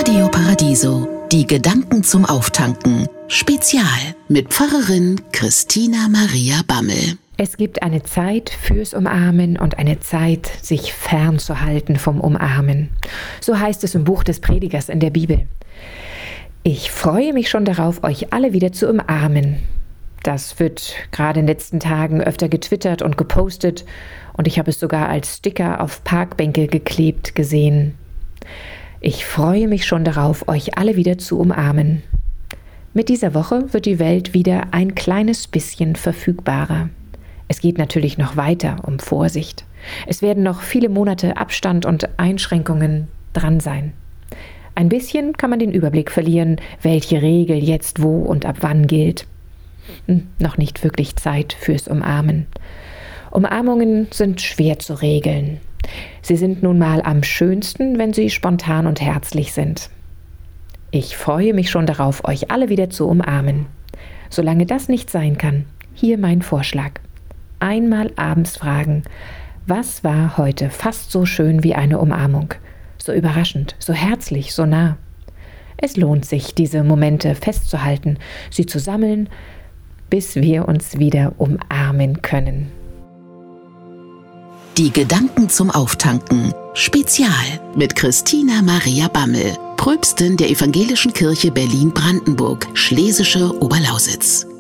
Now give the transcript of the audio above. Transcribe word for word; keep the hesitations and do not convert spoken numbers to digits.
Radio Paradiso, die Gedanken zum Auftanken. Spezial mit Pfarrerin Christina Maria Bammel. Es gibt eine Zeit fürs Umarmen und eine Zeit, sich fernzuhalten vom Umarmen. So heißt es im Buch des Predigers in der Bibel. Ich freue mich schon darauf, euch alle wieder zu umarmen. Das wird gerade in den letzten Tagen öfter getwittert und gepostet und ich habe es sogar als Sticker auf Parkbänke geklebt gesehen. Ich freue mich schon darauf, euch alle wieder zu umarmen. Mit dieser Woche wird die Welt wieder ein kleines bisschen verfügbarer. Es geht natürlich noch weiter um Vorsicht. Es werden noch viele Monate Abstand und Einschränkungen dran sein. Ein bisschen kann man den Überblick verlieren, welche Regel jetzt wo und ab wann gilt. Hm, noch nicht wirklich Zeit fürs Umarmen. Umarmungen sind schwer zu regeln. Sie sind nun mal am schönsten, wenn sie spontan und herzlich sind. Ich freue mich schon darauf, euch alle wieder zu umarmen. Solange das nicht sein kann, hier mein Vorschlag. Einmal abends fragen, was war heute fast so schön wie eine Umarmung? So überraschend, so herzlich, so nah. Es lohnt sich, diese Momente festzuhalten, sie zu sammeln, bis wir uns wieder umarmen können. Die Gedanken zum Auftanken. Spezial mit Christina Maria Bammel, Pröpstin der Evangelischen Kirche Berlin-Brandenburg, Schlesische Oberlausitz.